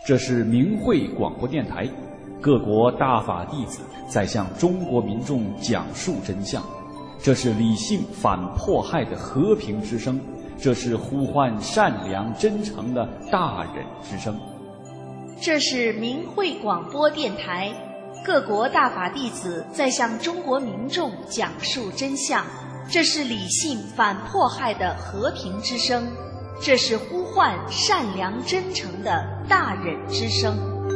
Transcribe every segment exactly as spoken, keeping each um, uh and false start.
这是明慧广播电台，各国大法弟子在向中国民众讲述真相。这是理性反迫害的和平之声，这是呼唤善良真诚的大忍之声。 这是明慧广播电台，各国大法弟子在向中国民众讲述真相。这是理性反迫害的和平之声，这是呼唤善良真诚的大忍之声。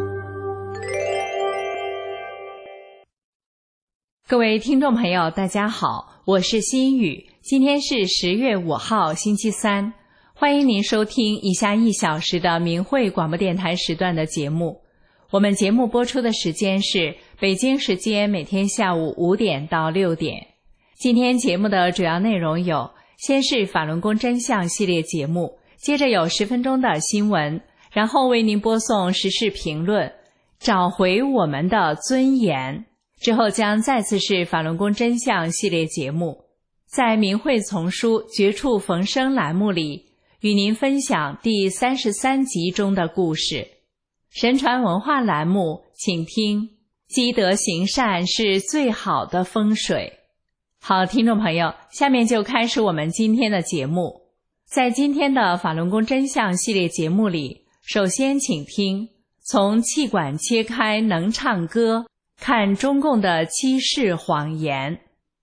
各位听众朋友，大家好，我是心雨。今天是十月五号，星期三，欢迎您收听以下一小时的明慧广播电台时段的节目。我们节目播出的时间是北京时间每天下午五点到六点。今天节目的主要内容有：先是法轮功真相系列节目，接着有十分钟的新闻，然后为您播送时事评论，找回我们的尊严。之后将再次是法轮功真相系列节目，在明慧丛书绝处逢生栏目里，与您分享第三十三集中的故事。神传文化栏目，请听积德行善是最好的风水。好，听众朋友，下面就开始我们今天的节目。在今天的法轮功真相系列节目里，首先请听从气管切开能唱歌，看中共的欺世谎言。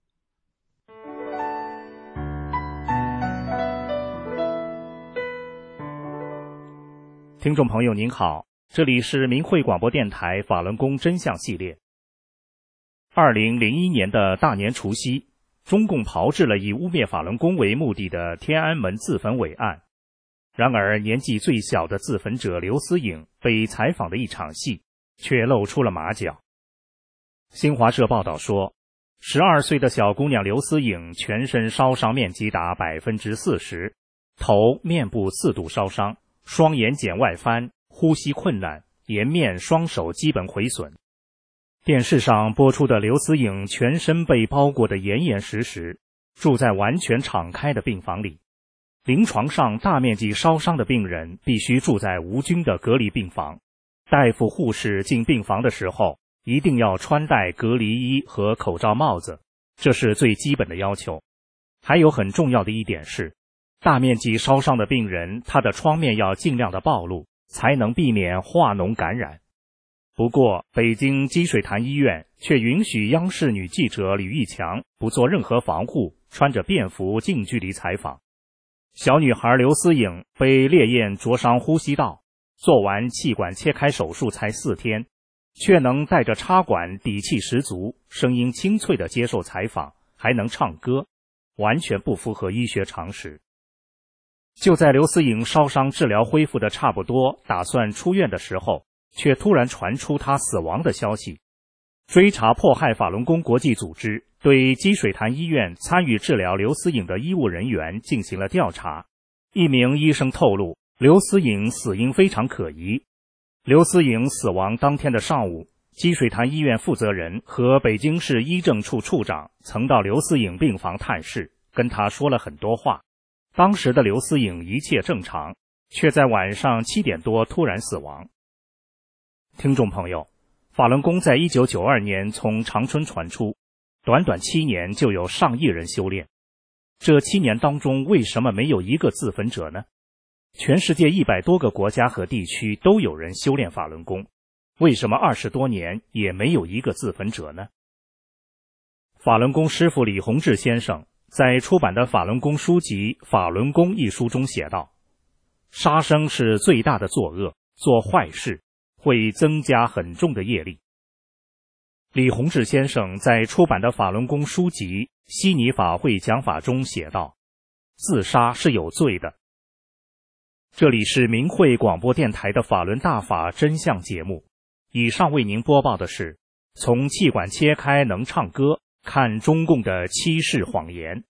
听众朋友您好，这里是明慧广播电台法轮功真相系列。二零零一年的大年除夕，中共炮制了以污蔑法轮功为目的的天安门自焚伪案。然而年纪最小的自焚者刘思颖被采访的一场戏却露出了马脚。新华社报道说，十二岁的小姑娘刘思颖全身烧伤面积达 百分之四十， 头面部四度烧伤，双眼睑外翻，呼吸困难，颜面双手基本毁损。电视上播出的刘思颖全身被包裹得严严实实，住在完全敞开的病房里。临床上大面积烧伤的病人必须住在无菌的隔离病房，大夫护士进病房的时候一定要穿戴隔离衣和口罩帽子，这是最基本的要求。还有很重要的一点是，大面积烧伤的病人他的创面要尽量的暴露，才能避免化脓感染。不过北京积水潭医院却允许央视女记者吕玉强不做任何防护，穿着便服近距离采访。小女孩刘思颖被烈焰灼伤呼吸道，做完气管切开手术才四天，却能带着插管底气十足，声音清脆地接受采访，还能唱歌，完全不符合医学常识。就在刘思颖烧伤治疗恢复的差不多，打算出院的时候，却突然传出她死亡的消息。追查迫害法轮功国际组织对积水潭医院参与治疗刘思颖的医务人员进行了调查。一名医生透露，刘思颖死因非常可疑。刘思颖死亡当天的上午，积水潭医院负责人和北京市医政处处长曾到刘思颖病房探视，跟他说了很多话。当时的刘思颖一切正常，却在晚上七点多突然死亡。听众朋友，法轮功在一九九二年从长春传出，短短七年就有上亿人修炼。这七年当中，为什么没有一个自焚者呢？全世界一百多个国家和地区都有人修炼法轮功，为什么二十多年也没有一个自焚者呢？法轮功师父李洪志先生在出版的法轮功书籍《法轮功》一书中写道，杀生是最大的作恶，做坏事会增加很重的业力。李洪志先生在出版的法轮功书籍《悉尼法会讲法》中写道，自杀是有罪的。这里是明慧广播电台的法轮大法真相节目，以上为您播报的是从气管切开能唱歌，看中共的欺世谎言。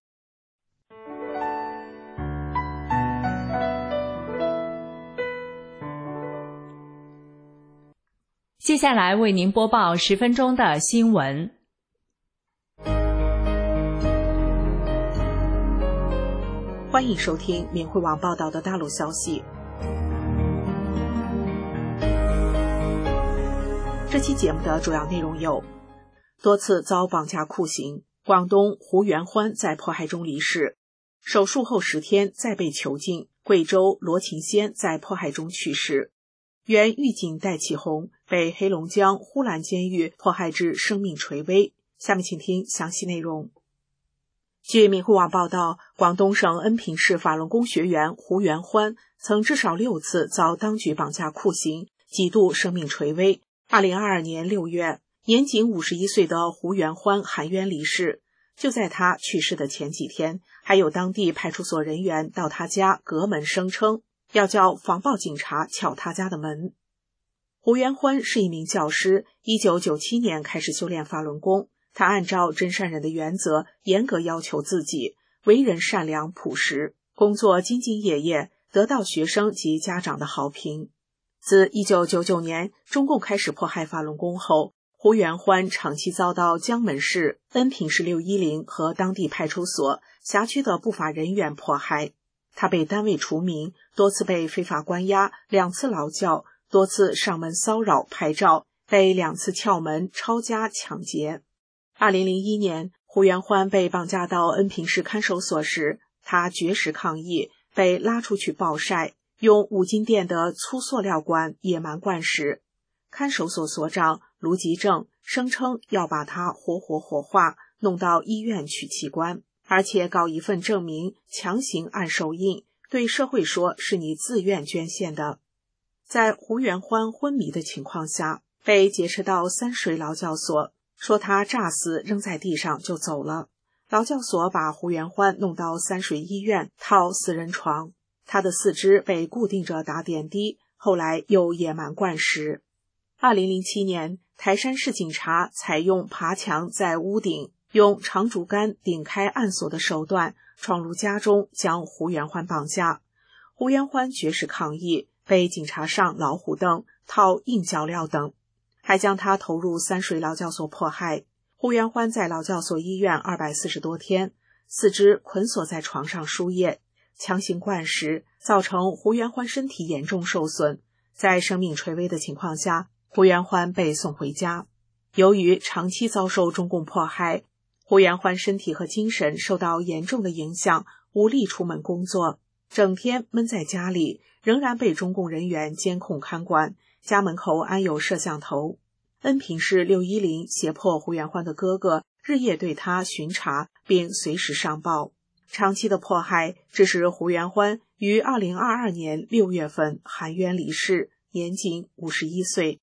接下来为您播报十分钟的新闻。 欢迎收听明慧网报道的大陆消息。 这期节目的主要内容有：多次遭绑架酷刑，广东胡元欢在迫害中离世；手术后十天再被囚禁，贵州罗勤先在迫害中去世；原狱警戴启红被黑龙江呼兰监狱迫害至生命垂危。下面请听详细内容。据明慧网报道，广东省恩平市法轮功学员胡元欢曾至少六次遭当局绑架酷刑，几度生命垂危。二零二二年六月，年仅五十一岁的胡元欢含冤离世。就在他去世的前几天，还有当地派出所人员到他家隔门，声称要叫防暴警察撬他家的门。胡元欢是一名教师，一九九七年开始修炼法轮功。他按照真善忍的原则，严格要求自己，为人善良朴实，工作兢兢业业，得到学生及家长的好评。自一九九九年中共开始迫害法轮功后，胡元欢长期遭到江门市、恩平市六一零和当地派出所、辖区的不法人员迫害。他被单位除名，多次被非法关押，两次劳教，多次上门骚扰拍照，被两次撬门、抄家、抢劫。二零零一年，胡元欢被绑架到恩平市看守所时，他绝食抗议，被拉出去暴晒，用五金店的粗塑料管野蛮灌食。看守所所长卢吉正声称要把他活活火化，弄到医院取器官，而且搞一份证明，强行按手印，对社会说是你自愿捐献的。在胡元欢昏迷的情况下，被劫持到三水劳教所，说他诈死扔在地上就走了。劳教所把胡元欢弄到三水医院套死人床，他的四肢被固定着打点滴，后来又野蛮灌食。二零零七年，台山市警察采用爬墙在屋顶，用长竹竿顶开暗锁的手段，闯入家中将胡元欢绑架。胡元欢绝食抗议，被警察上老虎凳、套硬脚镣等，还将他投入三水劳教所迫害。胡元欢在劳教所医院二百四十多天，四肢捆锁在床上输液，强行灌食，造成胡元欢身体严重受损。在生命垂危的情况下，胡元欢被送回家。由于长期遭受中共迫害，胡元欢身体和精神受到严重的影响，无力出门工作，整天闷在家里，仍然被中共人员监控看管，家门口安有摄像头。恩平市六一零胁迫胡元欢的哥哥日夜对他巡查，并随时上报。长期的迫害致使胡元欢于二零二二年六月份含冤离世，年仅五十一岁。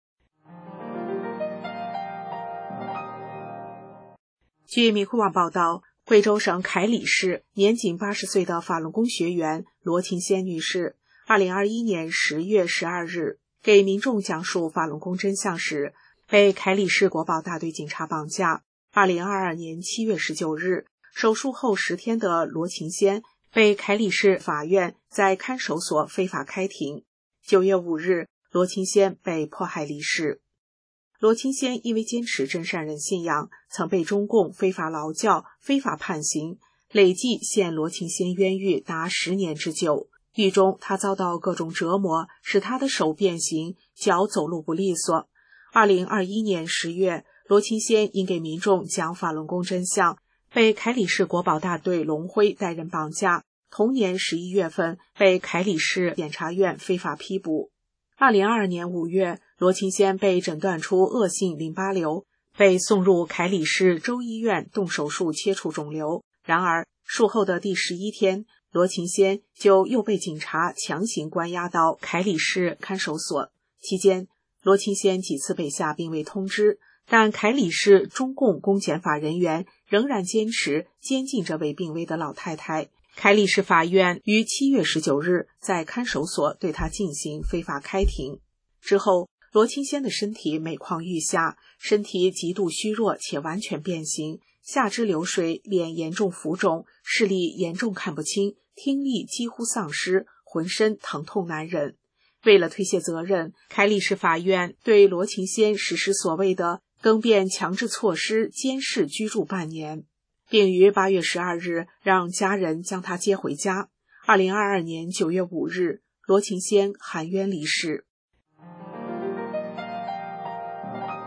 据明慧网报道，贵州省凯里市年仅八十岁的法轮功学员罗勤先女士，二零二一年十月十二日给民众讲述法轮功真相时，被凯里市国保大队警察绑架。二零二二年七月十九日，手术后十天的罗勤先被凯里市法院在看守所非法开庭。九月五日，罗勤先被迫害离世。罗勤先因为坚持真善忍信仰，曾被中共非法劳教、非法判刑，累计陷罗勤先冤狱达十年之久。狱中他遭到各种折磨，使他的手变形，脚走路不利索。二零二一年十月，罗勤先因给民众讲法轮功真相，被凯里市国保大队龙辉带人绑架。同年十一月份，被凯里市检察院非法批捕。二零二二年五月，罗勤先被诊断出恶性淋巴瘤，被送入凯里市州医院动手术切除肿瘤。然而，术后的第十一天，罗勤先就又被警察强行关押到凯里市看守所。期间，罗勤先几次被下病危通知，但凯里市中共公检法人员仍然坚持监禁这位病危的老太太。凯里市法院于七月十九日在看守所对他进行非法开庭。之后，罗勤先的身体每况愈下，身体极度虚弱且完全变形，下肢流水，脸严重浮肿，视力严重看不清，听力几乎丧失，浑身疼痛难忍。为了推卸责任，凯里市法院对罗勤先实施所谓的更变强制措施，监视居住半年，并于八月十二日让家人将他接回家。二零二二年九月五日，罗勤先含冤离世。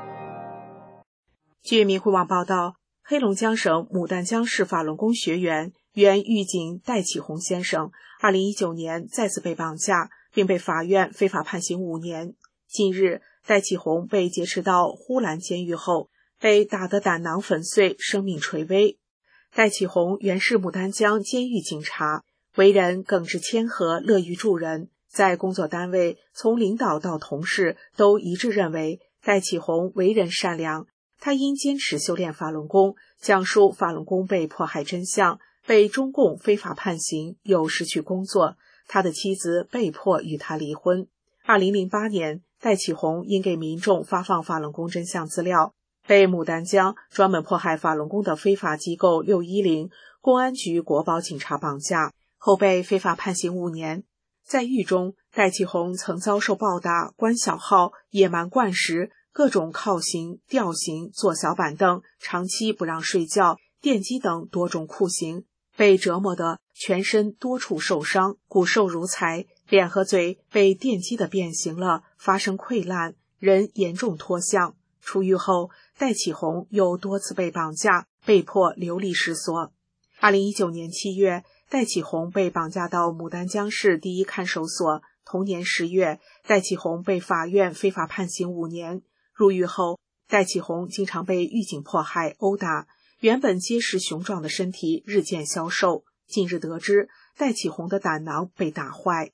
据明慧网报道，黑龙江省牡丹江市法轮功学员原狱警戴启红先生二零一九年再次被绑架，并被法院非法判刑五年。近日，戴启红被劫持到呼兰监狱后，被打得胆囊粉碎，生命垂危。戴启红原是牡丹江监狱警察，为人耿直谦和，乐于助人。在工作单位，从领导到同事都一致认为戴启红为人善良。他因坚持修炼法轮功，讲述法轮功被迫害真相，被中共非法判刑，又失去工作。他的妻子被迫与他离婚。二零零八年，戴启红因给民众发放法轮功真相资料，被牡丹江专门迫害法轮功的非法机构六一零公安局国保警察绑架，后被非法判刑五年。在狱中，戴启红曾遭受暴打、关小号、野蛮灌食、各种铐刑、吊刑、坐小板凳、长期不让睡觉、电击等多种酷刑，被折磨得全身多处受伤，骨瘦如柴，脸和嘴被电击的变形了，发生溃烂，人严重脱相。出狱后，戴启红又多次被绑架，被迫流离失所。二零一九年七月，戴启红被绑架到牡丹江市第一看守所。同年十月，戴启红被法院非法判刑五年。入狱后，戴启红经常被狱警迫害、殴打，原本结实雄壮的身体日渐消瘦。近日得知，戴启红的胆囊被打坏。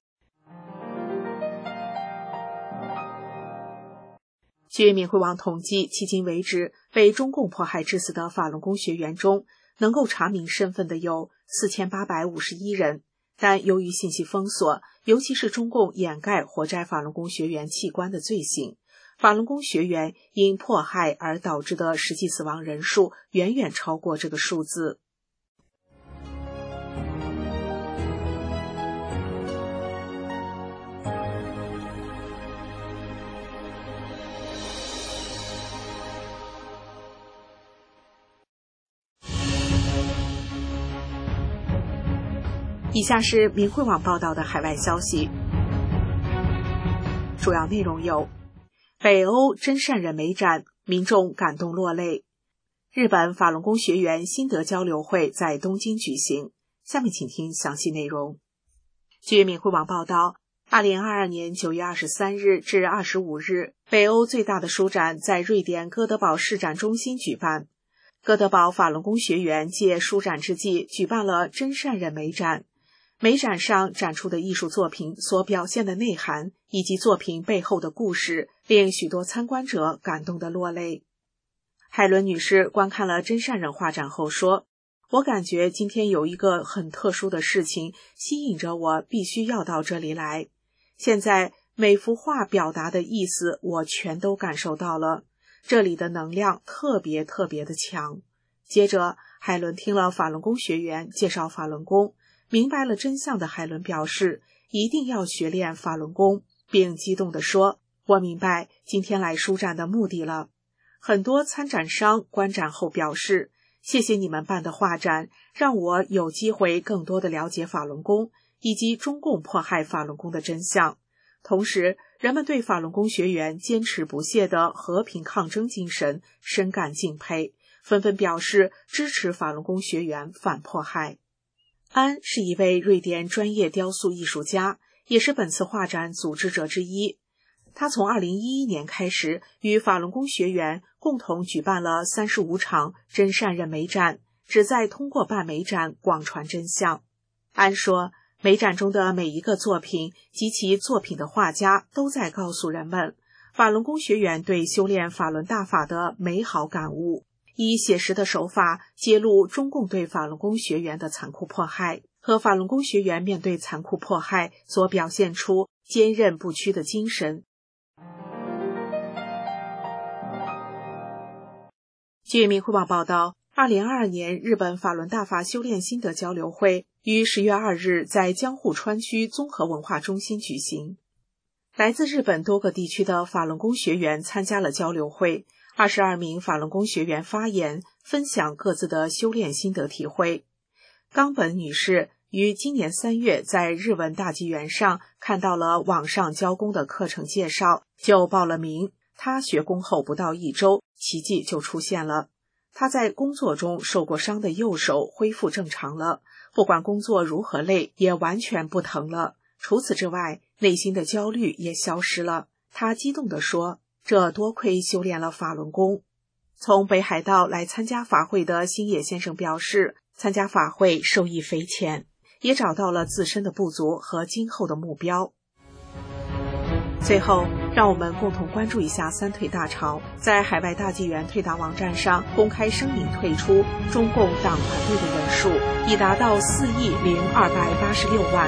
据明慧网统计，迄今为止被中共迫害致死的法轮功学员中，能够查明身份的有四千八百五十一人，但由于信息封锁，尤其是中共掩盖活摘法轮功学员器官的罪行，法轮功学员因迫害而导致的实际死亡人数远远超过这个数字。以下是明慧网报道的海外消息，主要内容有：北欧真善忍美展，民众感动落泪；日本法轮功学员心得交流会在东京举行。下面请听详细内容。据明慧网报道，二零二二年九月二十三日至二十五日，北欧最大的书展在瑞典哥德堡市展中心举办。哥德堡法轮功学员借书展之际举办了真善忍美展。美展上展出的艺术作品所表现的内涵以及作品背后的故事，令许多参观者感动得落泪。海伦女士观看了真善忍画展后说，我感觉今天有一个很特殊的事情吸引着我必须要到这里来。现在每幅画表达的意思我全都感受到了，这里的能量特别特别的强。接着海伦听了法轮功学员介绍法轮功，明白了真相的海伦表示一定要学练法轮功，并激动地说，我明白今天来书展的目的了。很多参展商观展后表示，谢谢你们办的画展，让我有机会更多的了解法轮功以及中共迫害法轮功的真相。同时，人们对法轮功学员坚持不懈的和平抗争精神深感敬佩，纷纷表示支持法轮功学员反迫害。安是一位瑞典专业雕塑艺术家，也是本次画展组织者之一。他从二零一一年开始与法轮功学员共同举办了三十五场真善忍美展，旨在通过办美展广传真相。安说，美展中的每一个作品及其作品的画家都在告诉人们法轮功学员对修炼法轮大法的美好感悟，以写实的手法揭露中共对法轮功学员的残酷迫害和法轮功学员面对残酷迫害所表现出坚韧不屈的精神。据明慧网报道，二零二二年日本法轮大法修炼心得交流会于十月二日在江户川区综合文化中心举行。来自日本多个地区的法轮功学员参加了交流会，二十二名法轮功学员发言，分享各自的修炼心得体会。冈本女士于今年三月在日文大纪元上看到了网上教功的课程介绍，就报了名。 他学工后不到一周，奇迹就出现了。他在工作中受过伤的右手恢复正常了，不管工作如何累，也完全不疼了。除此之外，内心的焦虑也消失了。他激动地说，这多亏修炼了法轮功。从北海道来参加法会的星野先生表示，参加法会受益匪浅，也找到了自身的不足和今后的目标。最后，让我们共同关注一下三退大潮在海外大纪元退党网站上公开声明退出中共党团队的人数已达到四亿零二百八十六万。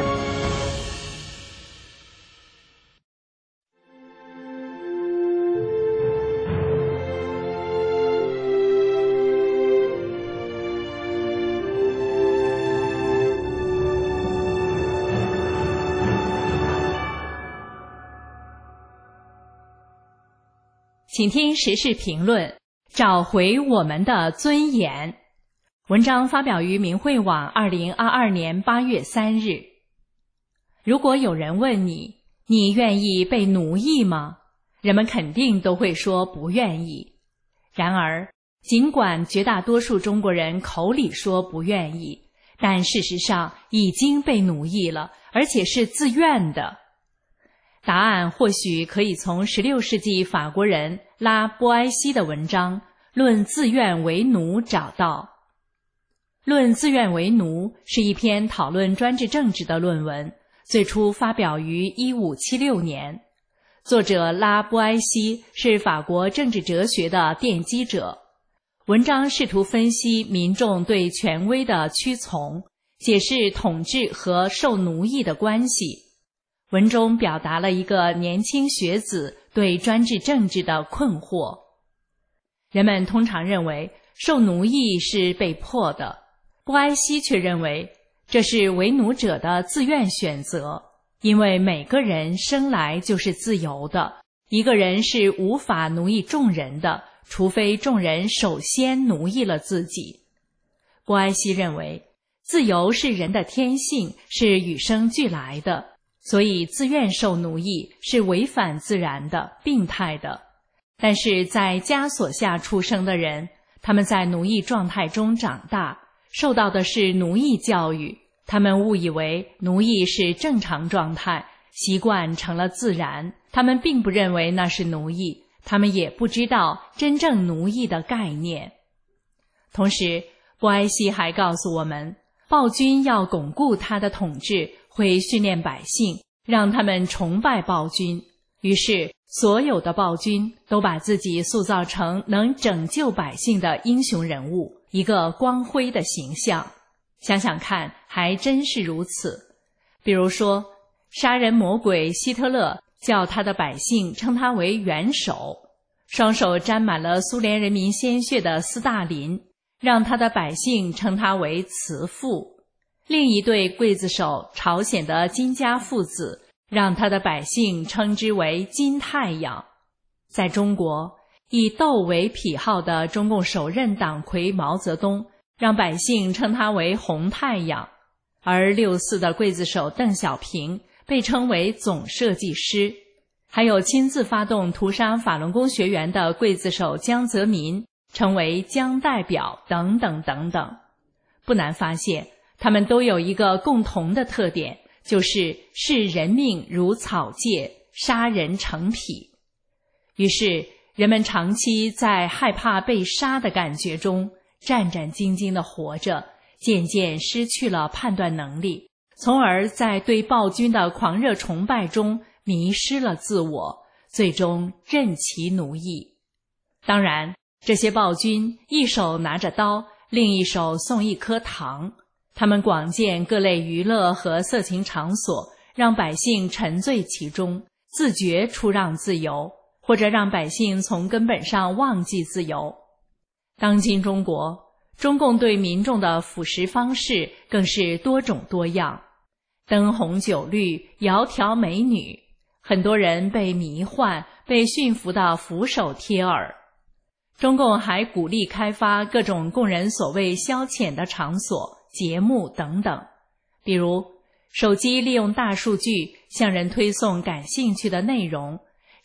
请听时事评论，找回我们的尊严。文章发表于明慧网二零二二年八月三日。如果有人问你，你愿意被奴役吗？人们肯定都会说不愿意。然而，尽管绝大多数中国人口里说不愿意，但事实上已经被奴役了，而且是自愿的。答案或许可以从十六世纪法国人拉波埃西的文章《论自愿为奴》找到。《论自愿为奴》是一篇讨论专制政治的论文，最初发表于一五七六年。作者拉波埃西是法国政治哲学的奠基者。文章试图分析民众对权威的屈从，解释统治和受奴役的关系。文中表达了一个年轻学子对专制政治的困惑。人们通常认为受奴役是被迫的，波埃西却认为这是为奴者的自愿选择，因为每个人生来就是自由的，一个人是无法奴役众人的，除非众人首先奴役了自己。波埃西认为，自由是人的天性，是与生俱来的，所以自愿受奴役是违反自然的、病态的。但是在枷锁下出生的人，他们在奴役状态中长大，受到的是奴役教育，他们误以为奴役是正常状态，习惯成了自然，他们并不认为那是奴役，他们也不知道真正奴役的概念。同时，波埃西还告诉我们，暴君要巩固他的统治，会训练百姓，让他们崇拜暴君。于是，所有的暴君都把自己塑造成能拯救百姓的英雄人物，一个光辉的形象。想想看，还真是如此。比如说，杀人魔鬼希特勒叫他的百姓称他为元首，双手沾满了苏联人民鲜血的斯大林让他的百姓称他为慈父。另一对刽子手朝鲜的金家父子让他的百姓称之为金太阳。在中国，以斗为癖好的中共首任党魁毛泽东让百姓称他为红太阳，而六四的刽子手邓小平被称为总设计师，还有亲自发动屠杀法轮功学员的刽子手江泽民称为江代表等等等等。不难发现，他们都有一个共同的特点，就是视人命如草芥，杀人成癖。于是人们长期在害怕被杀的感觉中战战兢兢地活着，渐渐失去了判断能力，从而在对暴君的狂热崇拜中迷失了自我，最终任其奴役。当然，这些暴君一手拿着刀，另一手送一颗糖，他们广建各类娱乐和色情场所，让百姓沉醉其中，自觉出让自由，或者让百姓从根本上忘记自由。当今中国，中共对民众的腐蚀方式更是多种多样，灯红酒绿，窈窕美女，很多人被迷幻，被驯服到俯首帖耳。中共还鼓励开发各种供人所谓消遣的场所、节目等等，比如手机利用大数据向人推送感兴趣的内容，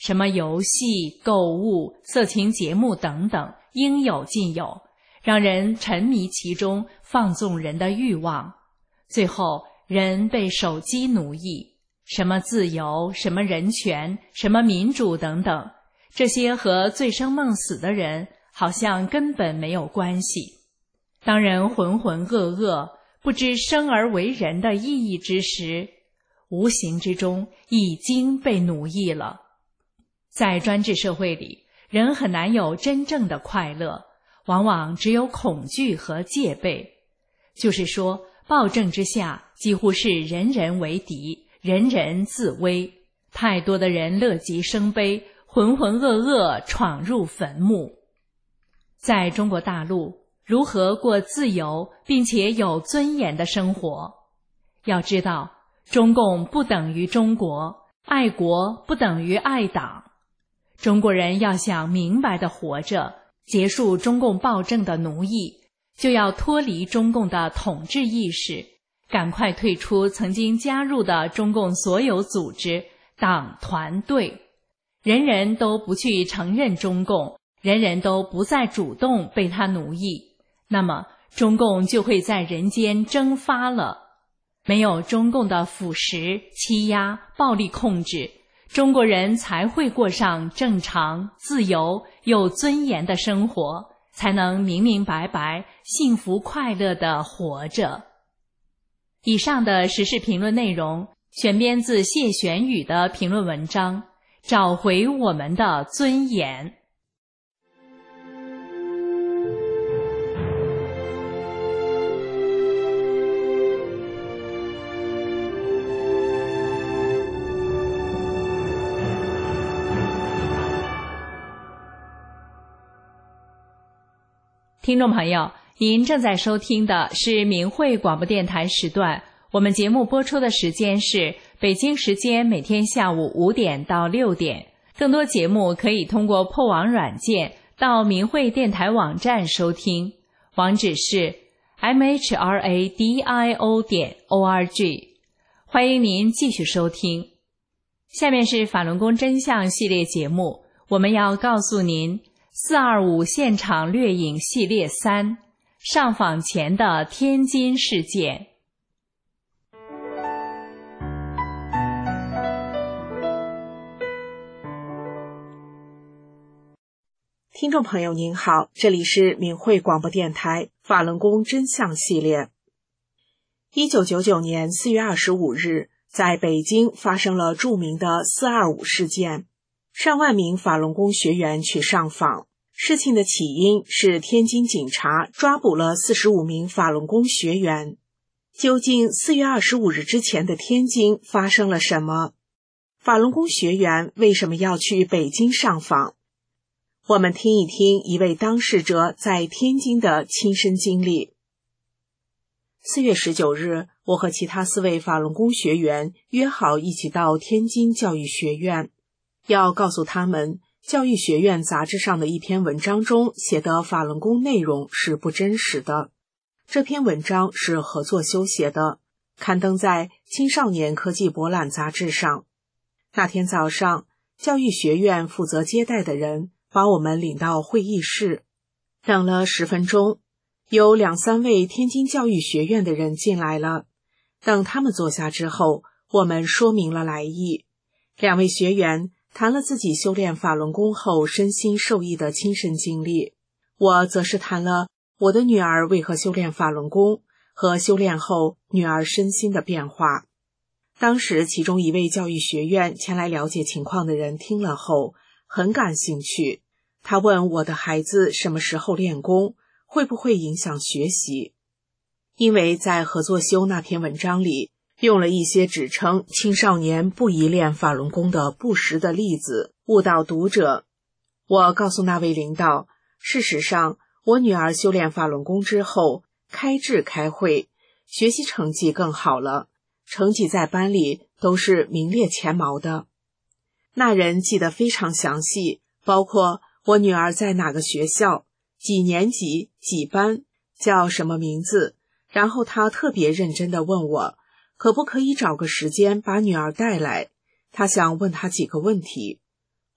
什么游戏、购物、色情节目等等，应有尽有，让人沉迷其中，放纵人的欲望。最后，人被手机奴役，什么自由、什么人权、什么民主等等，这些和醉生梦死的人好像根本没有关系。当人浑浑噩噩，不知生而为人的意义之时，无形之中已经被奴役了。在专制社会里，人很难有真正的快乐，往往只有恐惧和戒备。就是说，暴政之下几乎是人人为敌，人人自危，太多的人乐极生悲，浑浑噩噩闯入坟墓。在中国大陆，如何过自由并且有尊严的生活？要知道，中共不等于中国，爱国不等于爱党。中国人要想明白地活着，结束中共暴政的奴役，就要脱离中共的统治意识，赶快退出曾经加入的中共所有组织、党团队。人人都不去承认中共，人人都不再主动被他奴役，那么中共就会在人间蒸发了。没有中共的腐蚀、欺压、暴力控制，中国人才会过上正常、自由、有尊严的生活，才能明明白白、幸福快乐地活着。以上的时事评论内容选编自谢玄宇的评论文章《找回我们的尊严》。听众朋友，您正在收听的是明慧广播电台时段，我们节目播出的时间是北京时间每天下午五点到六点。更多节目可以通过破网软件到明慧电台网站收听，网址是 m h r a d i o 点 o r g。 欢迎您继续收听。下面是法轮功真相系列节目，我们要告诉您四二五现场掠影系列三，上访前的天津事件。 听众朋友您好，这里是明慧广播电台法轮功真相系列。一九九九年四月二十五日，在北京发生了著名的四二五事件，上万名法轮功学员去上访。事情的起因是天津警察抓捕了四十五名法轮功学员。究竟四月二十五日之前的天津发生了什么？法轮功学员为什么要去北京上访？我们听一听一位当事者在天津的亲身经历。四月十九日，我和其他四位法轮功学员约好一起到天津教育学院，要告诉他们教育学院杂志上的一篇文章中写的法轮功内容是不真实的。这篇文章是何作修写的，刊登在青少年科技博览杂志上。那天早上，教育学院负责接待的人把我们领到会议室，等了十分钟，有两三位天津教育学院的人进来了。等他们坐下之后，我们说明了来意。两位学员谈了自己修炼法轮功后身心受益的亲身经历，我则是谈了我的女儿为何修炼法轮功和修炼后女儿身心的变化。当时其中一位教育学院前来了解情况的人听了后很感兴趣，他问我的孩子什么时候练功，会不会影响学习。因为在何作修那篇文章里用了一些指称青少年不宜练法轮功的不实的例子，误导读者。我告诉那位领导，事实上我女儿修炼法轮功之后开智开慧，学习成绩更好了，成绩在班里都是名列前茅的。那人记得非常详细，包括我女儿在哪个学校，几年级几班，叫什么名字，然后他特别认真地问我可不可以找个时间把女儿带来，他想问她几个问题。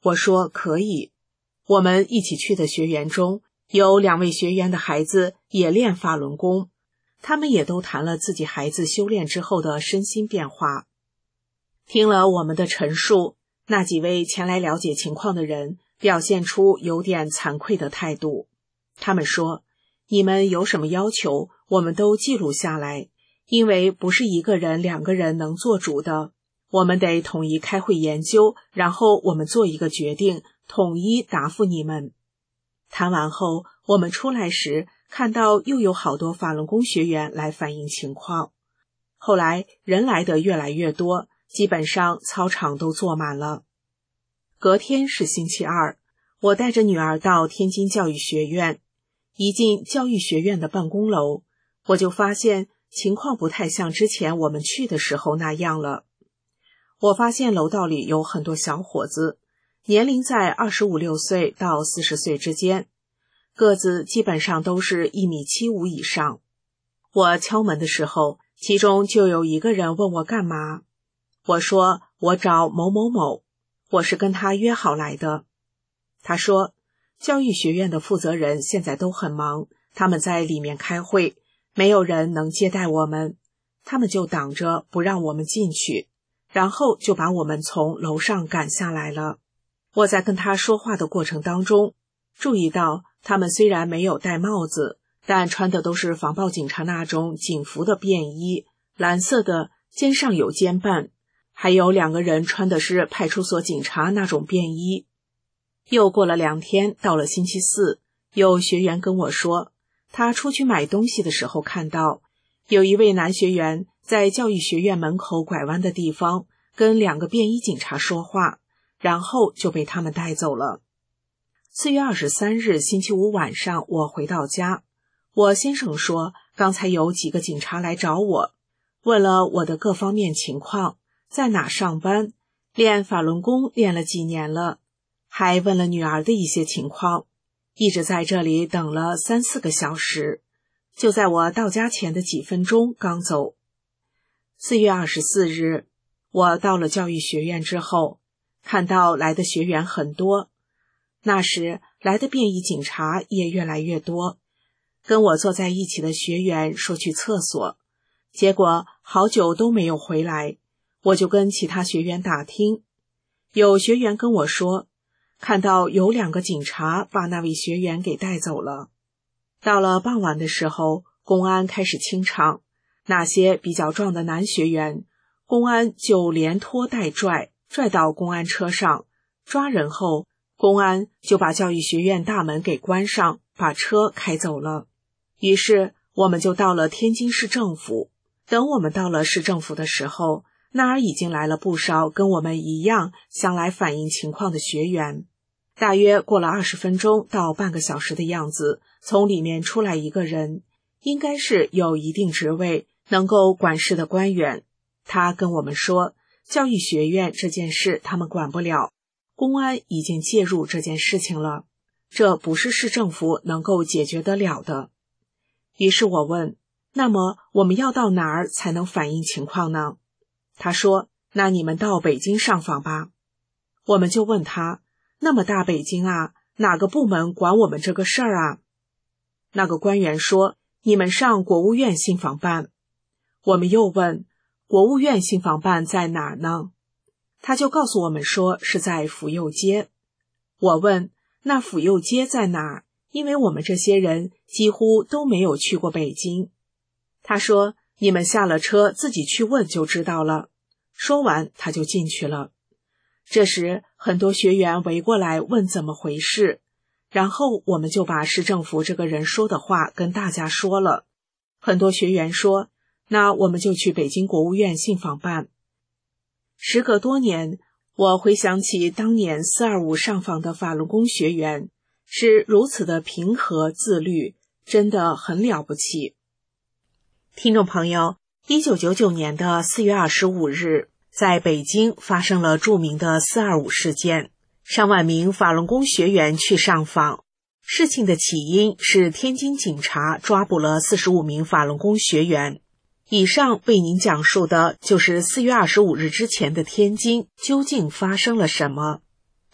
我说可以。我们一起去的学员中，有两位学员的孩子也练法轮功，他们也都谈了自己孩子修炼之后的身心变化。听了我们的陈述，那几位前来了解情况的人表现出有点惭愧的态度。他们说，你们有什么要求，我们都记录下来，因为不是一个人两个人能做主的，我们得统一开会研究，然后我们做一个决定，统一答复你们。谈完后，我们出来时看到又有好多法轮功学员来反映情况。后来人来的越来越多，基本上操场都坐满了。隔天是星期二，我带着女儿到天津教育学院。一进教育学院的办公楼，我就发现情况不太像之前我们去的时候那样了。我发现楼道里有很多小伙子，年龄在二十五六岁到四十岁之间，个子基本上都是一米七五以上。我敲门的时候，其中就有一个人问我干嘛。我说我找某某某，我是跟他约好来的。他说教育学院的负责人现在都很忙，他们在里面开会，没有人能接待我们，他们就挡着不让我们进去，然后就把我们从楼上赶下来了。我在跟他说话的过程当中，注意到他们虽然没有戴帽子，但穿的都是防暴警察那种警服的便衣，蓝色的，肩上有肩band，还有两个人穿的是派出所警察那种便衣。又过了两天，到了星期四，有学员跟我说，他出去买东西的时候看到有一位男学员在教育学院门口拐弯的地方跟两个便衣警察说话，然后就被他们带走了。四月二十三日星期五晚上，我回到家，我先生说刚才有几个警察来找我，问了我的各方面情况，在哪上班，练法轮功练了几年了，还问了女儿的一些情况，一直在这里等了三四个小时，就在我到家前的几分钟刚走。四月二十四日，我到了教育学院之后，看到来的学员很多，那时来的便衣警察也越来越多。跟我坐在一起的学员说去厕所，结果好久都没有回来，我就跟其他学员打听，有学员跟我说看到有两个警察把那位学员给带走了。到了傍晚的时候，公安开始清场，那些比较壮的男学员，公安就连拖带拽，拽到公安车上，抓人后，公安就把教育学院大门给关上，把车开走了。于是我们就到了天津市政府。等我们到了市政府的时候，那儿已经来了不少跟我们一样想来反映情况的学员。大约过了二十分钟到半个小时的样子，从里面出来一个人，应该是有一定职位能够管事的官员。他跟我们说，教育学院这件事他们管不了，公安已经介入这件事情了，这不是市政府能够解决得了的。于是我问，那么我们要到哪儿才能反映情况呢？他说，那你们到北京上访吧。我们就问他，那么大北京啊，哪个部门管我们这个事儿啊？那个官员说，你们上国务院信访办。我们又问，国务院信访办在哪儿呢？他就告诉我们说是在府右街。我问，那府右街在哪儿？因为我们这些人几乎都没有去过北京。他说，你们下了车自己去问就知道了。说完他就进去了。这时很多学员围过来问怎么回事，然后我们就把市政府这个人说的话跟大家说了。很多学员说，那我们就去北京国务院信访办。时隔多年，我回想起当年四二五上访的法轮功学员是如此的平和自律，真的很了不起。听众朋友，一九九九年的四月二十五日，在北京发生了著名的四二五事件，上万名法轮功学员去上访。事情的起因是天津警察抓捕了四十五名法轮功学员。以上为您讲述的就是四月二十五日之前的天津究竟发生了什么。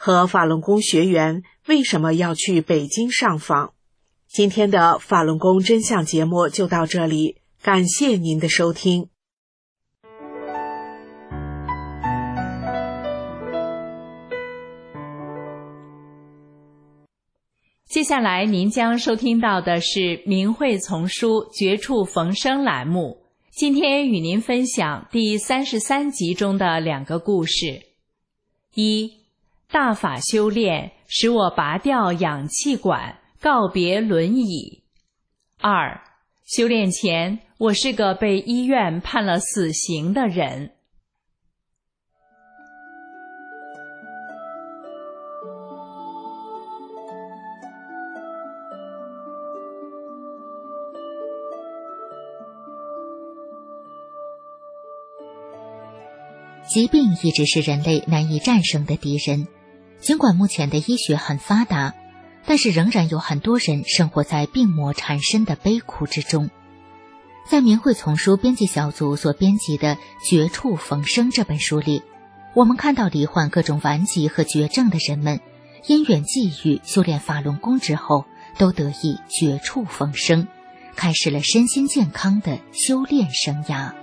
和法轮功学员为什么要去北京上访。今天的法轮功真相节目就到这里，感谢您的收听。 接下来您将收听到的是明慧丛书绝处逢生栏目，今天与您分享第三十三集中的两个故事。一，大法修炼使我拔掉氧气管，告别轮椅。二，修炼前我是个被医院判了死刑的人。 疾病一直是人类难以战胜的敌人，尽管目前的医学很发达，但是仍然有很多人生活在病魔缠身的悲苦之中。在明慧丛书编辑小组所编辑的《绝处逢生》这本书里，我们看到罹患各种顽疾和绝症的人们，因缘际遇修炼法轮功之后，都得以绝处逢生，开始了身心健康的修炼生涯。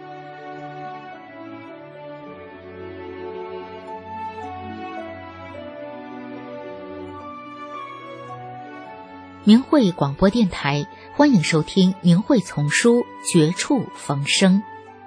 明慧广播电台，欢迎收听明慧丛书绝处逢生。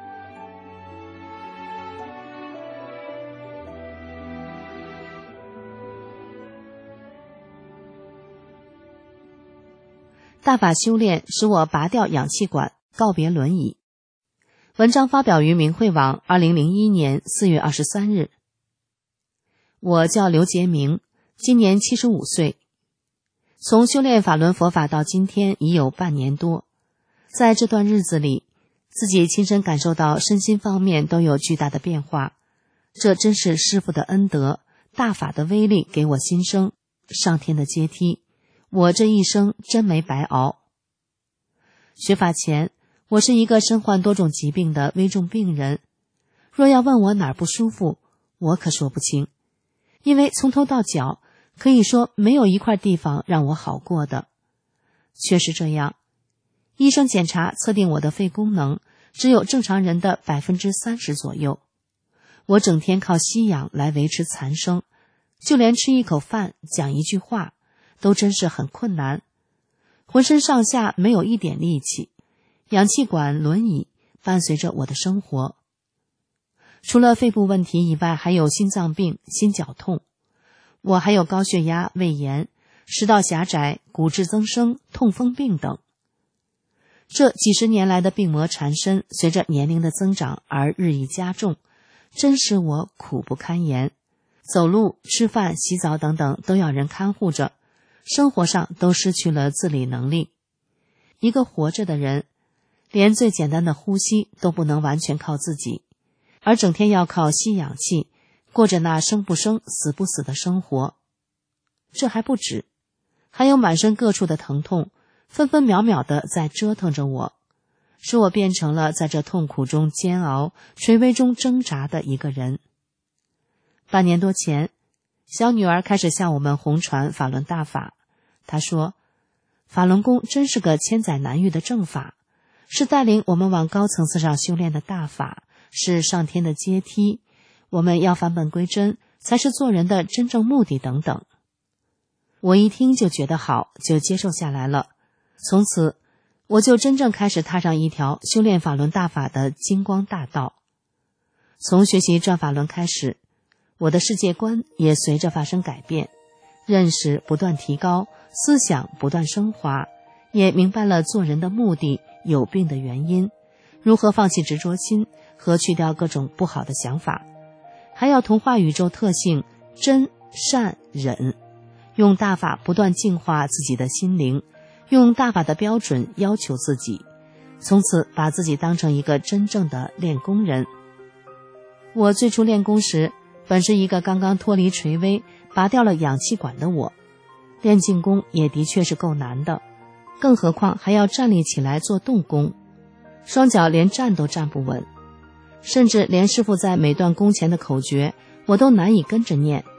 大法修炼使我拔掉氧气管，告别轮椅。文章发表于明慧网二零零一年四月二十三日。我叫刘杰明，今年七十五岁。从修炼法轮佛法到今天已有半年多，在这段日子里，自己亲身感受到身心方面都有巨大的变化，这真是师父的恩德，大法的威力给我新生，上天的阶梯，我这一生真没白熬。学法前，我是一个身患多种疾病的危重病人，若要问我哪儿不舒服，我可说不清，因为从头到脚可以说没有一块地方让我好过的。确实这样，医生检查测定我的肺功能只有正常人的 百分之三十 左右，我整天靠吸氧来维持残生，就连吃一口饭讲一句话都真是很困难，浑身上下没有一点力气，氧气管轮椅伴随着我的生活。除了肺部问题以外，还有心脏病、心绞痛，我还有高血压、胃炎、食道狭窄、骨质增生、痛风病等。这几十年来的病魔缠身，随着年龄的增长而日益加重，真使我苦不堪言。走路、吃饭、洗澡等等都要人看护着，生活上都失去了自理能力。一个活着的人，连最简单的呼吸都不能完全靠自己，而整天要靠吸氧气，过着那生不生死不死的生活。这还不止，还有满身各处的疼痛分分秒秒的在折腾着我，使我变成了在这痛苦中煎熬、垂危中挣扎的一个人。半年多前，小女儿开始向我们红传法轮大法。她说，法轮功真是个千载难遇的正法，是带领我们往高层次上修炼的大法，是上天的阶梯，我们要返本归真，才是做人的真正目的等等。我一听就觉得好，就接受下来了。从此，我就真正开始踏上一条修炼法轮大法的金光大道。从学习转法轮开始，我的世界观也随着发生改变，认识不断提高，思想不断升华，也明白了做人的目的、有病的原因，如何放弃执着心和去掉各种不好的想法，还要同化宇宙特性真、善、忍，用大法不断净化自己的心灵，用大法的标准要求自己，从此把自己当成一个真正的练功人。我最初练功时，本是一个刚刚脱离垂危、拔掉了氧气管的我，练静功也的确是够难的，更何况还要站立起来做动功，双脚连站都站不稳，甚至连师父在每段功前的口诀我都难以跟着念，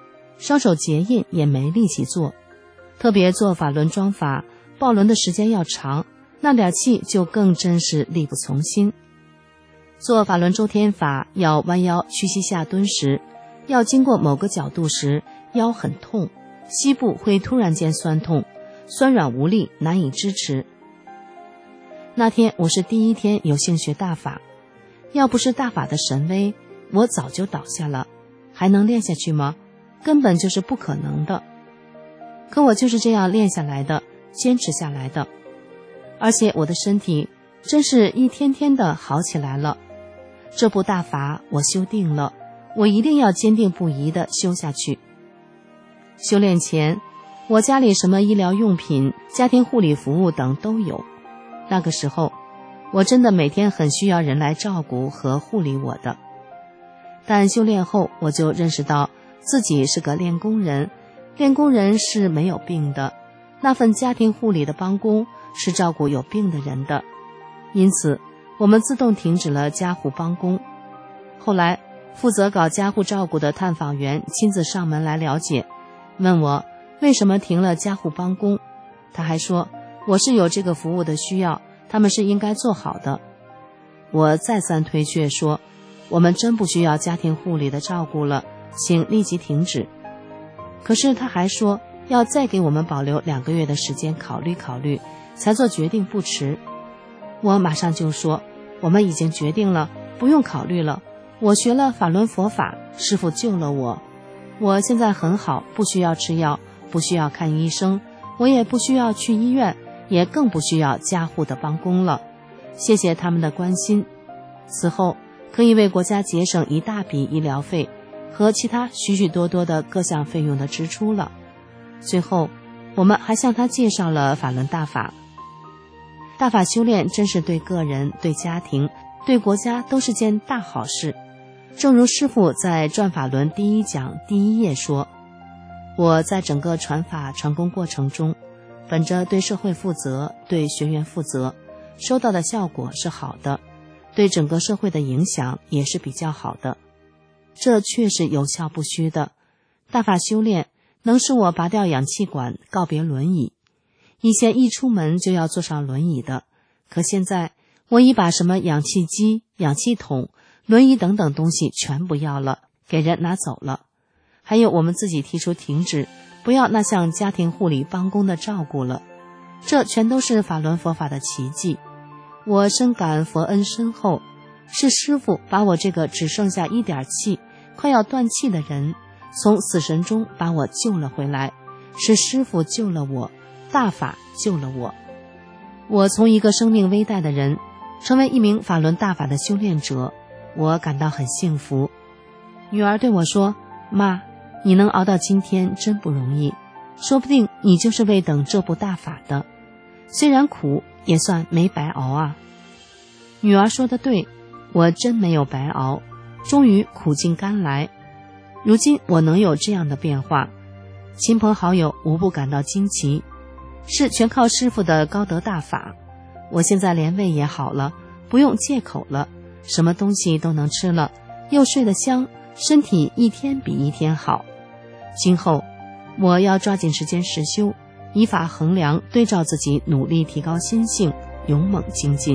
双手结印也没力气做，特别做法轮装法，抱轮的时间要长，那点气就更真是力不从心。做法轮周天法要弯腰屈膝下蹲时，要经过某个角度时，腰很痛，膝部会突然间酸痛，酸软无力，难以支持。那天我是第一天有幸学大法，要不是大法的神威，我早就倒下了，还能练下去吗？根本就是不可能的。可我就是这样练下来的，坚持下来的，而且我的身体真是一天天的好起来了。这部大法我修定了，我一定要坚定不移地修下去。修炼前，我家里什么医疗用品、家庭护理服务等都有。那个时候，我真的每天很需要人来照顾和护理我的。但修炼后，我就认识到自己是个练功人，练功人是没有病的，那份家庭护理的帮工是照顾有病的人的，因此我们自动停止了家护帮工。后来负责搞家护照顾的探访员亲自上门来了解，问我为什么停了家护帮工，他还说我是有这个服务的需要，他们是应该做好的。我再三推却说，我们真不需要家庭护理的照顾了，请立即停止。可是他还说要再给我们保留两个月的时间考虑考虑，才做决定不迟。我马上就说，我们已经决定了，不用考虑了。我学了法轮佛法，师父救了我，我现在很好，不需要吃药，不需要看医生，我也不需要去医院，也更不需要家护的帮工了。谢谢他们的关心，此后可以为国家节省一大笔医疗费和其他许许多多的各项费用的支出了。最后我们还向他介绍了法轮大法。大法修炼真是对个人、对家庭、对国家都是件大好事。正如师父在转法轮第一讲第一页说，我在整个传法传功过程中，本着对社会负责、对学员负责，收到的效果是好的，对整个社会的影响也是比较好的，这确是有效不虚的。大法修炼能使我拔掉氧气管，告别轮椅。以前一出门就要坐上轮椅的，可现在我已把什么氧气机、氧气筒、轮椅等等东西全不要了，给人拿走了。还有我们自己提出停止，不要那项家庭护理帮工的照顾了，这全都是法轮佛法的奇迹。我深感佛恩深厚，是师父把我这个只剩下一点气、快要断气的人，从死神中把我救了回来，是师父救了我，大法救了我。我从一个生命危殆的人，成为一名法轮大法的修炼者，我感到很幸福。女儿对我说，妈，你能熬到今天真不容易，说不定你就是为等这部大法的，虽然苦，也算没白熬啊。女儿说得对，我真没有白熬，终于苦尽甘来。如今我能有这样的变化，亲朋好友无不感到惊奇，是全靠师父的高德大法。我现在连胃也好了，不用戒口了，什么东西都能吃了，又睡得香，身体一天比一天好。今后我要抓紧时间实修，依法衡量，对照自己，努力提高心性，勇猛精进。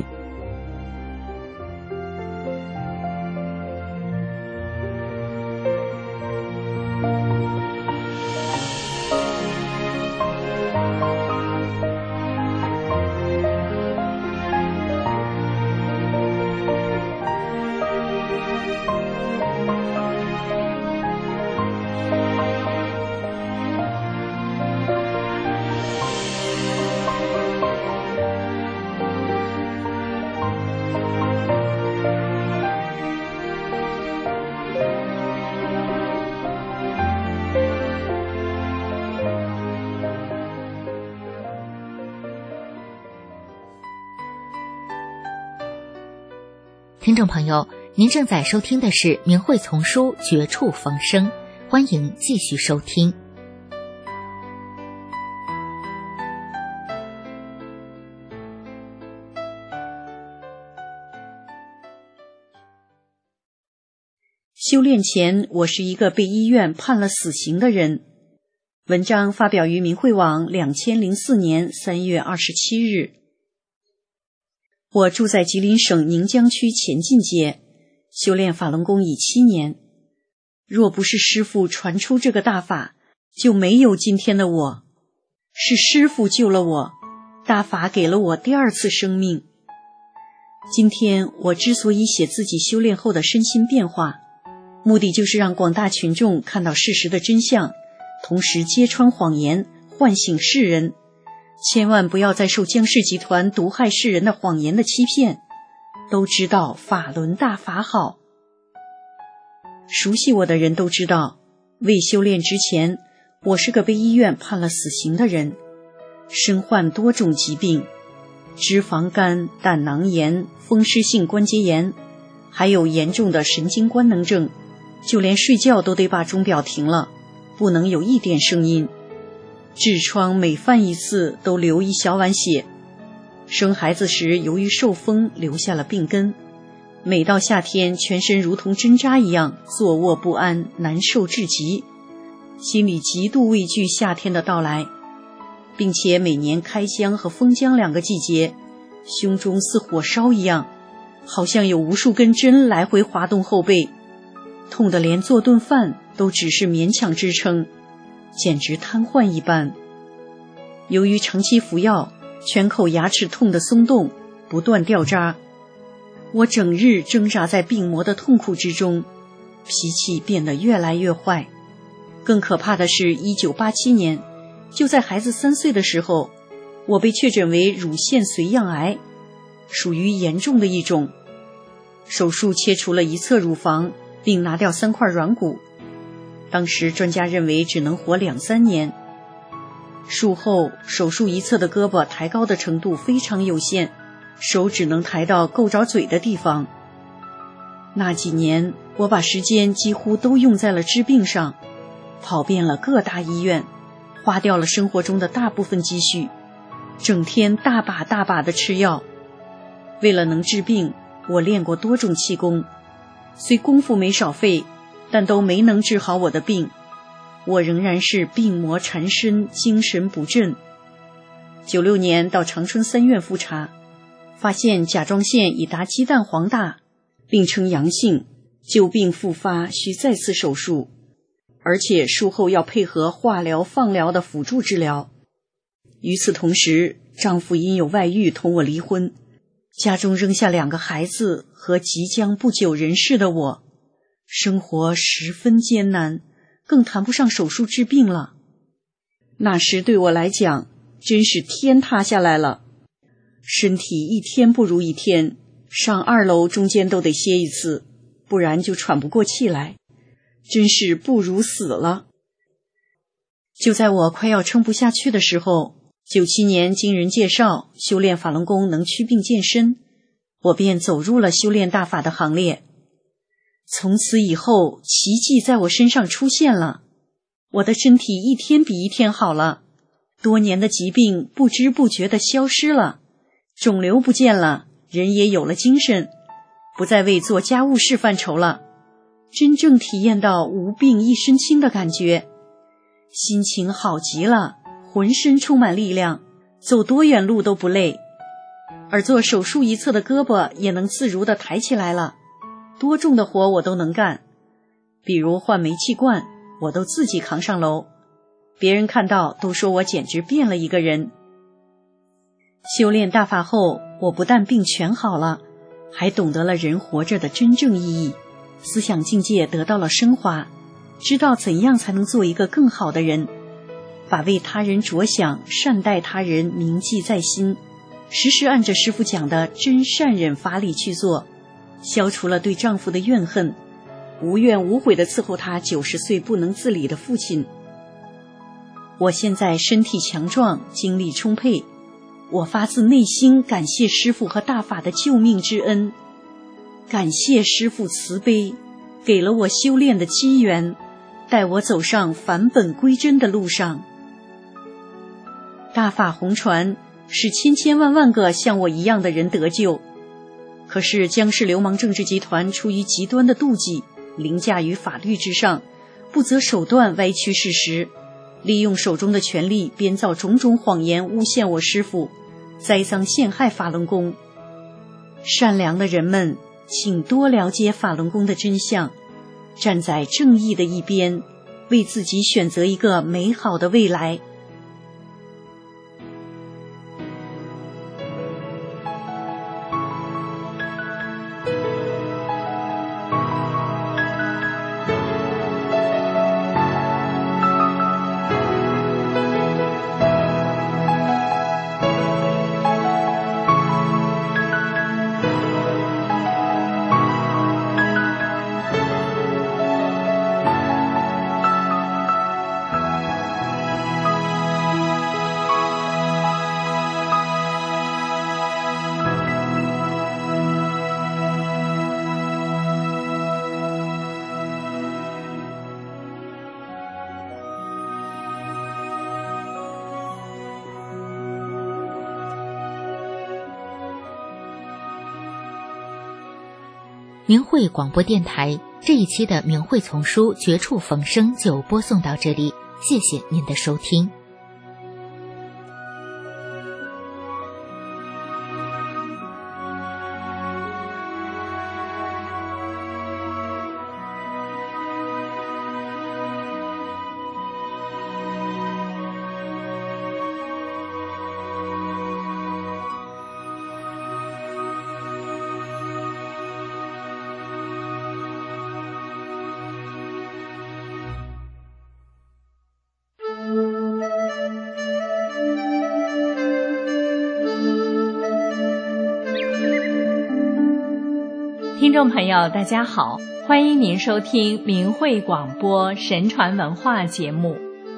听众朋友，您正在收听的是明慧丛书《绝处逢生》，欢迎继续收听。 修炼前，我是一个被医院判了死刑的人。文章发表于明慧网两千零四年三月二十七日。我住在吉林省宁江区前进街，修炼法轮功已七年。若不是师父传出这个大法，就没有今天的我。是师父救了我，大法给了我第二次生命。今天我之所以写自己修炼后的身心变化，目的就是让广大群众看到事实的真相，同时揭穿谎言，唤醒世人。千万不要再受姜氏集团毒害世人的谎言的欺骗。都知道法轮大法好。熟悉我的人都知道，未修炼之前，我是个被医院判了死刑的人，身患多种疾病，脂肪肝、胆囊炎、风湿性关节炎，还有严重的神经官能症，就连睡觉都得把钟表停了，不能有一点声音。痔疮每犯一次都流一小碗血。生孩子时由于受风留下了病根，每到夏天全身如同针扎一样，坐卧不安，难受至极，心里极度畏惧夏天的到来，并且每年开江和封江两个季节，胸中似火烧一样，好像有无数根针来回滑动后背，痛得连做顿饭都只是勉强支撑，简直瘫痪一般。由于长期服药，全口牙齿痛得松动，不断掉渣。我整日挣扎在病魔的痛苦之中，脾气变得越来越坏。更可怕的是一九八七年，就在孩子三岁的时候，我被确诊为乳腺髓样癌，属于严重的一种。手术切除了一侧乳房，并拿掉三块软骨。当时专家认为只能活两三年。术后手术一侧的胳膊抬高的程度非常有限，手只能抬到够着嘴的地方。那几年我把时间几乎都用在了治病上，跑遍了各大医院，花掉了生活中的大部分积蓄，整天大把大把的吃药。为了能治病，我练过多种气功，虽功夫没少费，但都没能治好我的病。我仍然是病魔缠身，精神不振。九六年到长春三院复查，发现甲状腺已达鸡蛋黄大，并呈阳性，旧病复发，需再次手术，而且术后要配合化疗、放疗的辅助治疗。与此同时，丈夫因有外遇同我离婚，家中扔下两个孩子和即将不久人世的我，生活十分艰难，更谈不上手术治病了。那时对我来讲，真是天塌下来了，身体一天不如一天，上二楼中间都得歇一次，不然就喘不过气来，真是不如死了。就在我快要撑不下去的时候，九七年经人介绍修炼法轮功能祛病健身，我便走入了修炼大法的行列。从此以后，奇迹在我身上出现了，我的身体一天比一天好了，多年的疾病不知不觉地消失了，肿瘤不见了，人也有了精神，不再为做家务事犯愁了，真正体验到无病一身轻的感觉，心情好极了，浑身充满力量，走多远路都不累，而做手术一侧的胳膊也能自如地抬起来了，多重的活我都能干，比如换煤气罐，我都自己扛上楼，别人看到都说我简直变了一个人。修炼大法后，我不但病全好了，还懂得了人活着的真正意义，思想境界得到了升华，知道怎样才能做一个更好的人，把为他人着想、善待他人铭记在心，时时按着师父讲的真善忍法理去做，消除了对丈夫的怨恨，无怨无悔地伺候他九十岁不能自理的父亲。我现在身体强壮，精力充沛，我发自内心感谢师父和大法的救命之恩，感谢师父慈悲，给了我修炼的机缘，带我走上返本归真的路上。大法红传，使千千万万个像我一样的人得救。可是姜氏流氓政治集团出于极端的妒忌， 凌驾于法律之上，不择手段歪曲事实，利用手中的权力编造种种谎言诬陷我师父，栽赃陷害法轮功。善良的人们，请多了解法轮功的真相，站在正义的一边，为自己选择一个美好的未来。 明慧广播电台这一期的明慧丛书《绝处逢生》就播送到这里，谢谢您的收听。 听众朋友大家好，欢迎您收听明慧广播神传文化节目。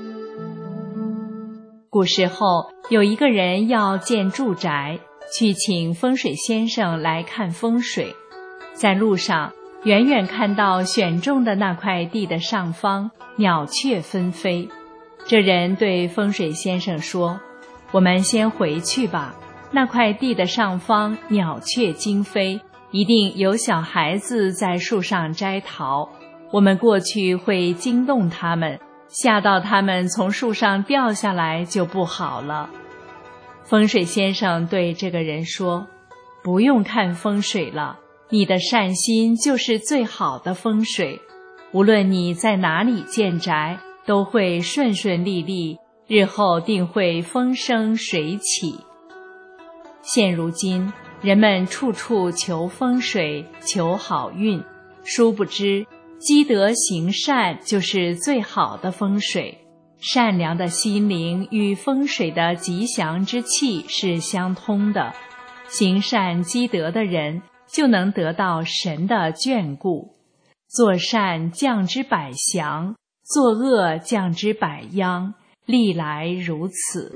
古时候有一个人要建住宅，去请风水先生来看风水。在路上远远看到选中的那块地的上方鸟雀纷飞，这人对风水先生说，我们先回去吧，那块地的上方鸟雀惊飞，一定有小孩子在树上摘桃，我们过去会惊动他们，吓到他们从树上掉下来就不好了。风水先生对这个人说，不用看风水了，你的善心就是最好的风水，无论你在哪里建宅，都会顺顺利利，日后定会风生水起。现如今人们处处求风水，求好运，殊不知积德行善就是最好的风水。善良的心灵与风水的吉祥之气是相通的，行善积德的人就能得到神的眷顾。做善降之百祥，作恶降之百殃，历来如此。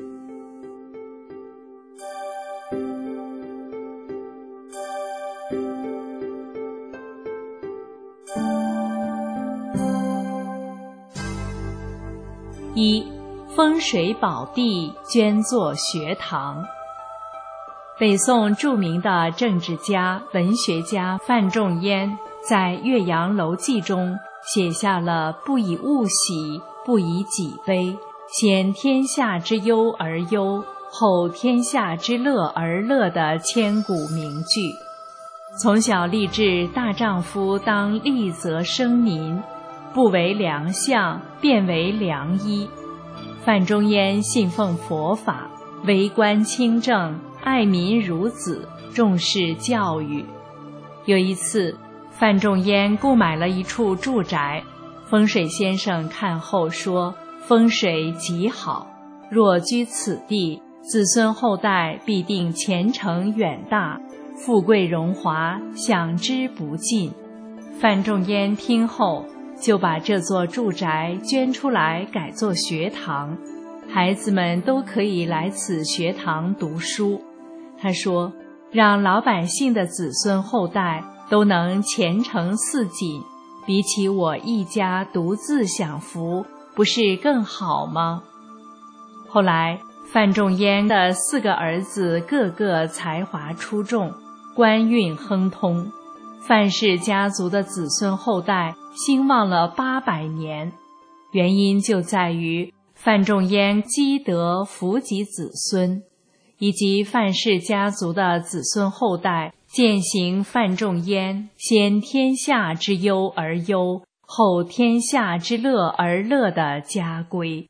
一、风水宝地捐作学堂。北宋著名的政治家、文学家范仲淹在《岳阳楼记》中写下了不以物喜，不以己悲，先天下之忧而忧，后天下之乐而乐的千古名句。从小立志大丈夫当立则生民，不为良相，便为良医。范仲淹信奉佛法，为官清正，爱民如子，重视教育。有一次，范仲淹购买了一处住宅，风水先生看后说，风水极好，若居此地，子孙后代必定前程远大，富贵荣华享之不尽。范仲淹听后就把这座住宅捐出来改作学堂，孩子们都可以来此学堂读书。他说，让老百姓的子孙后代都能前程似锦，比起我一家独自享福，不是更好吗？后来范仲淹的四个儿子个个才华出众，官运亨通。 范氏家族的子孙后代兴旺了八百年，原因就在于范仲淹积德福及子孙，以及范氏家族的子孙后代践行范仲淹先天下之忧而忧，后天下之乐而乐的家规。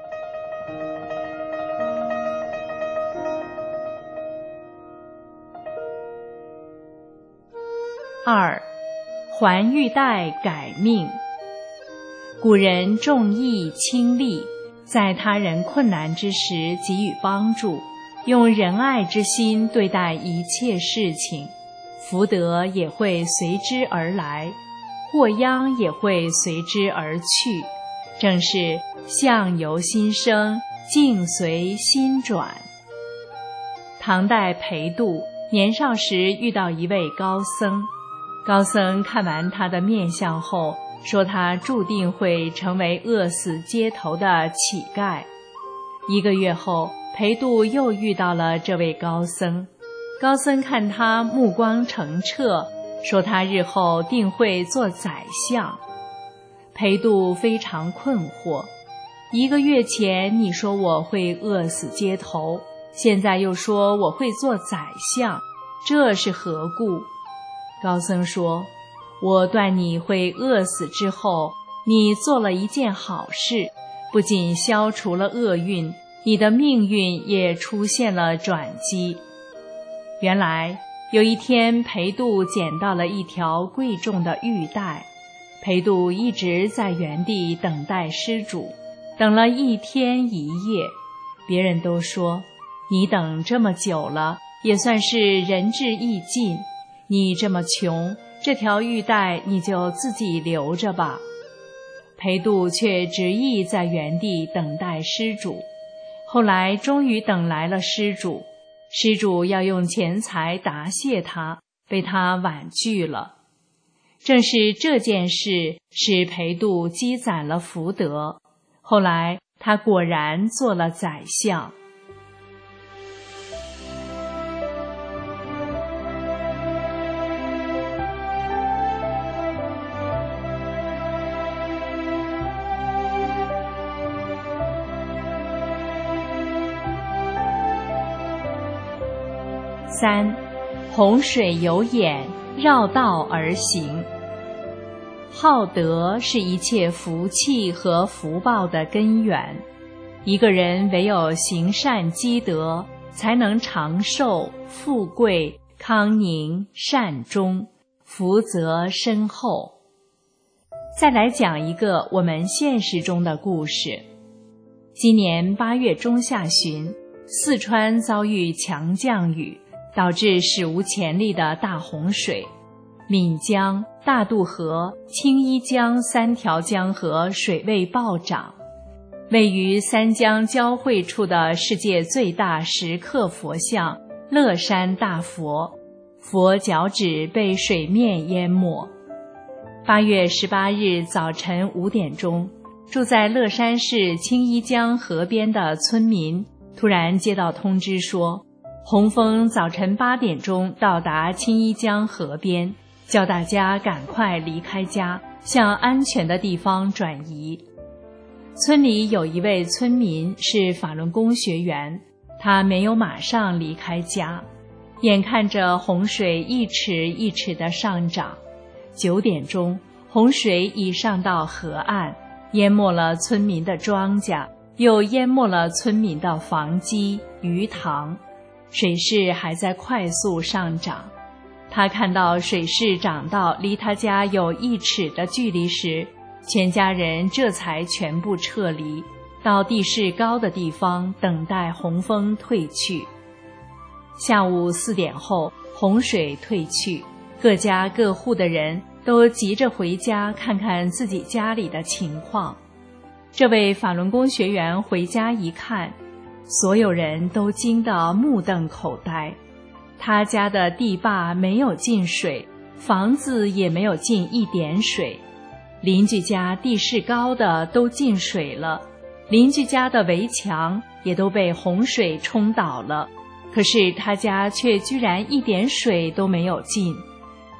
二，还玉带改命。古人重义轻利，在他人困难之时给予帮助，用仁爱之心对待一切事情，福德也会随之而来，祸殃也会随之而去，正是相由心生，境随心转。唐代裴度年少时遇到一位高僧，高僧看完他的面相后，说他注定会成为饿死街头的乞丐。一个月后，裴度又遇到了这位高僧，高僧看他目光澄澈，说他日后定会做宰相。裴度非常困惑，一个月前你说我会饿死街头，现在又说我会做宰相，这是何故？高僧说，我断你会饿死之后，你做了一件好事，不仅消除了厄运，你的命运也出现了转机。原来有一天，裴度捡到了一条贵重的玉带，裴度一直在原地等待施主，等了一天一夜。别人都说，你等这么久了，也算是仁至义尽，你这么穷，这条玉带你就自己留着吧。裴度却执意在原地等待施主，后来终于等来了施主，施主要用钱财答谢他，被他婉拒了。正是这件事使裴度积攒了福德，后来他果然做了宰相。三，洪水有眼，绕道而行。好德是一切福气和福报的根源，一个人唯有行善积德，才能长寿、富贵、康宁、善终，福泽深厚。再来讲一个我们现实中的故事。今年八月中下旬，四川遭遇强降雨，导致史无前例的大洪水，岷江、大渡河、青衣江三条江河水位暴涨。位于三江交汇处的世界最大石刻佛像乐山大佛，佛脚趾被水面淹没。八月十八日早晨五点钟，住在乐山市青衣江河边的村民突然接到通知说，洪峰早晨八点钟到达青衣江河边，叫大家赶快离开家，向安全的地方转移。村里有一位村民是法轮功学员，他没有马上离开家，眼看着洪水一尺一尺的上涨，九点钟，洪水已上到河岸，淹没了村民的庄稼，又淹没了村民的房基、鱼塘。水势还在快速上涨，他看到水势涨到离他家有一尺的距离时，全家人这才全部撤离，到地势高的地方等待洪峰退去。下午四点后，洪水退去，各家各户的人都急着回家看看自己家里的情况。这位法轮功学员回家一看，所有人都惊得目瞪口呆。他家的地坝没有进水，房子也没有进一点水，邻居家地势高的都进水了，邻居家的围墙也都被洪水冲倒了，可是他家却居然一点水都没有进。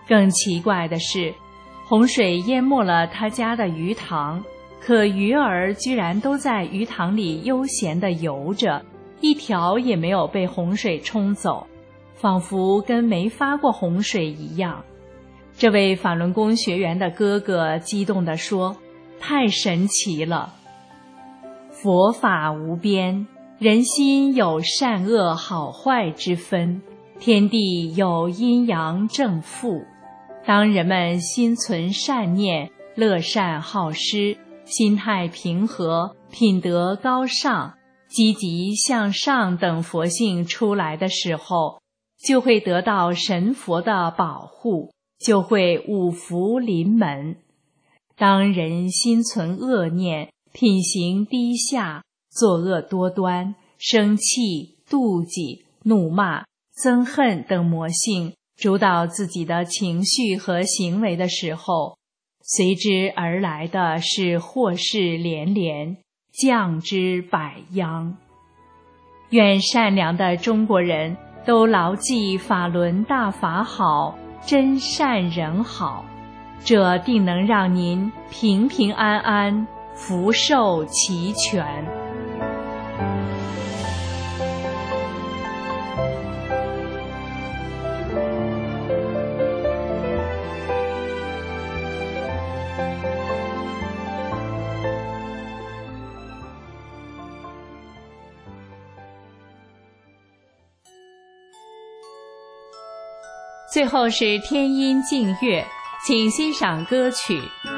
更奇怪的是，洪水淹没了他家的鱼塘，可鱼儿居然都在鱼塘里悠闲地游着，一条也没有被洪水冲走，仿佛跟没发过洪水一样。这位法轮功学员的哥哥激动地说：太神奇了！佛法无边，人心有善恶好坏之分，天地有阴阳正负。当人们心存善念，乐善好施，心态平和，品德高尚，积极向上等佛性出来的时候，就会得到神佛的保护，就会五福临门。当人心存恶念，品行低下，作恶多端，生气、妒忌、怒骂、憎恨等魔性主导自己的情绪和行为的时候，随之而来的是祸事连连，降之百殃。愿善良的中国人都牢记法轮大法好，真善人好，这定能让您平平安安，福寿齐全。最后是天音净月，请欣赏歌曲。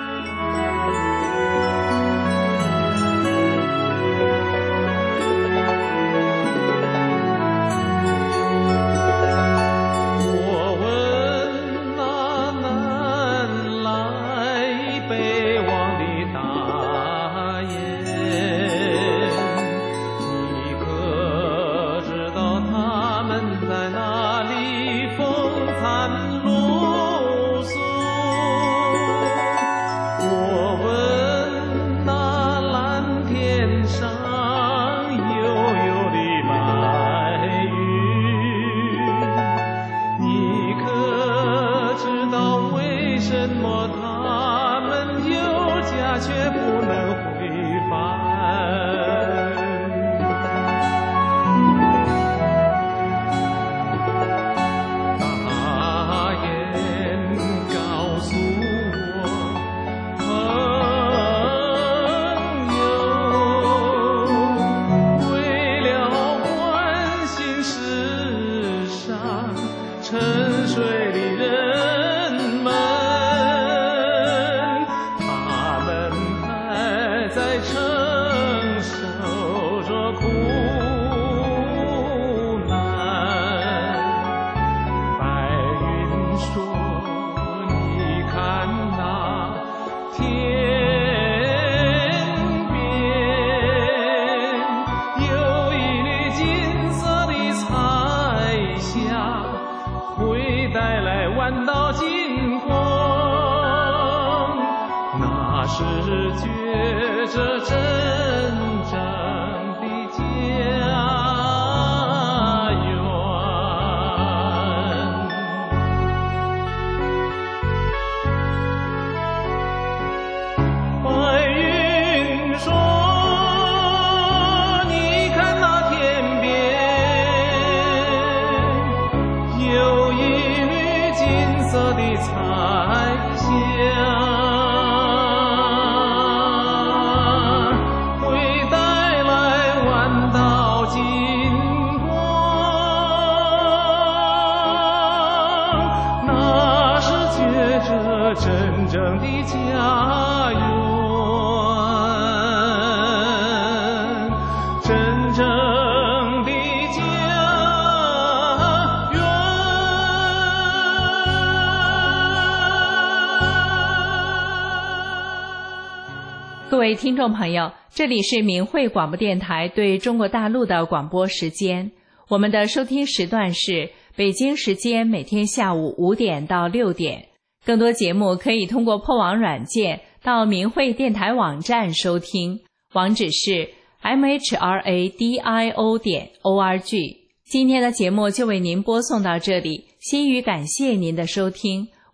各位听众朋友，这里是明慧广播电台对中国大陆的广播时间，我们的收听时段是北京时间每天下午五点到六点。更多节目可以通过破网软件到明慧电台网站收听，网址是 m h r a d i o 点 o r g。今天的节目就为您播送到这里，心语感谢您的收听，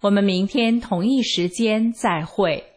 我们明天同一时间再会。